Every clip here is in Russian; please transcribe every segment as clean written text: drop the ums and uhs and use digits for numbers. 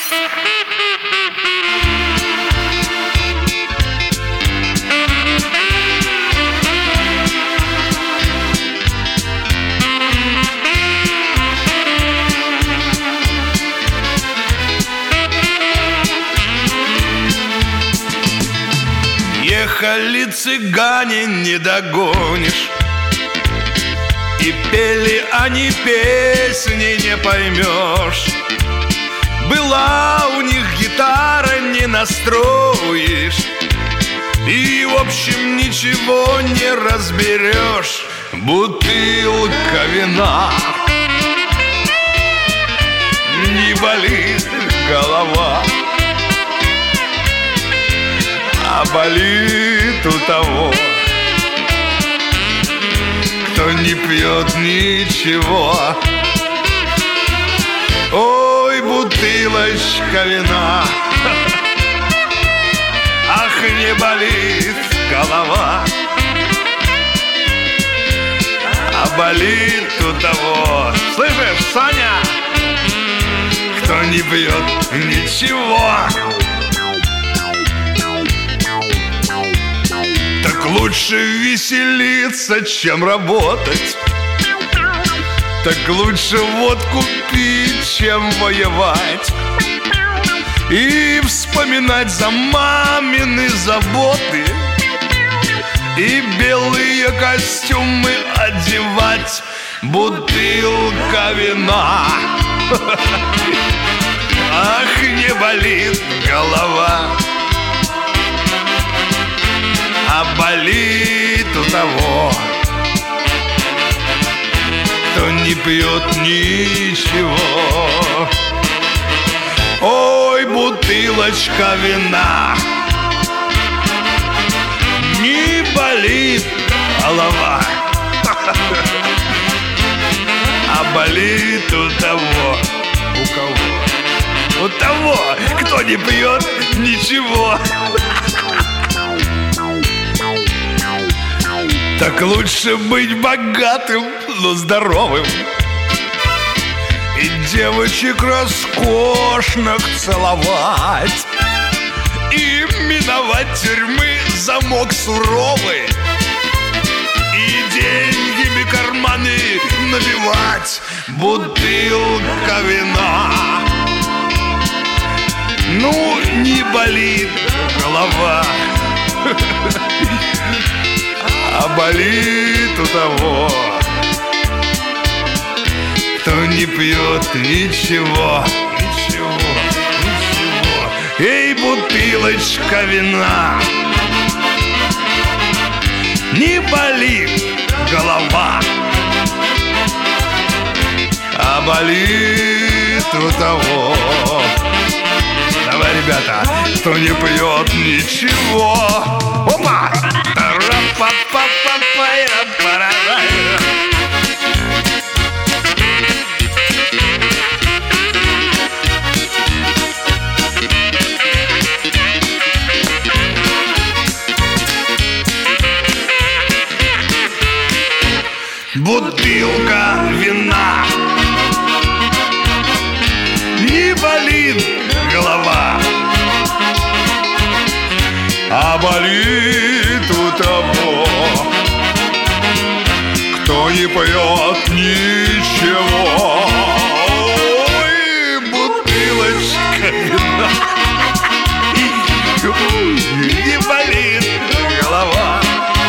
Ехали цыгане, не догонишь, и пели они песни, не поймешь. Была у них гитара, не настроишь, и в общем ничего не разберешь. Бутылка вина, не болит голова, а болит у того, кто не пьет ничего. Ой, бутылочка вина, ах, не болит голова, а болит у того, слышишь, Саня, кто не пьет ничего. Так лучше веселиться, чем работать. Так лучше водку пить, чем воевать, и вспоминать за мамины заботы, и белые костюмы одевать. Бутылка вина, ах, не болит голова, а болит у того, кто не пьет ничего. Ой, бутылочка вина, не болит голова, а болит у того, у кого? У того, кто не пьет ничего. Так лучше быть богатым, но здоровым, и девочек роскошных целовать, и миновать тюрьмы замок суровый, и деньгами карманы набивать. Бутылка вина, ну, не болит голова, а болит у того, кто не пьет ничего. Ничего, ничего. Эй, бутылочка вина, не болит голова, а болит у того. Давай, ребята, кто не пьет ничего. Опа! Бутылка вина, не болит голова, а болит у того, кто не пьет ничего. Ой, бутылочка вина, не болит голова,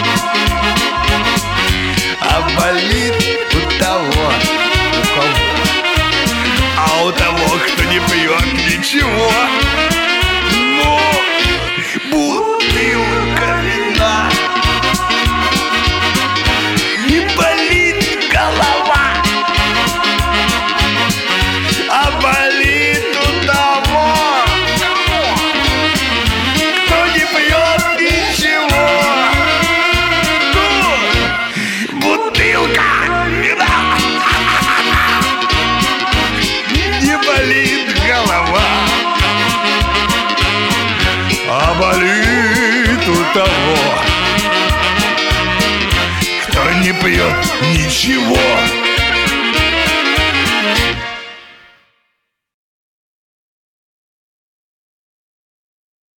а болит у того, у кого? А у того, кто не пьет ничего. Ну, бутылка вина, не болит голова, а болит у того, кто не пьет ничего. Ну, бутылка вина, не болит голова, а болит у того, кто не пьет ничего.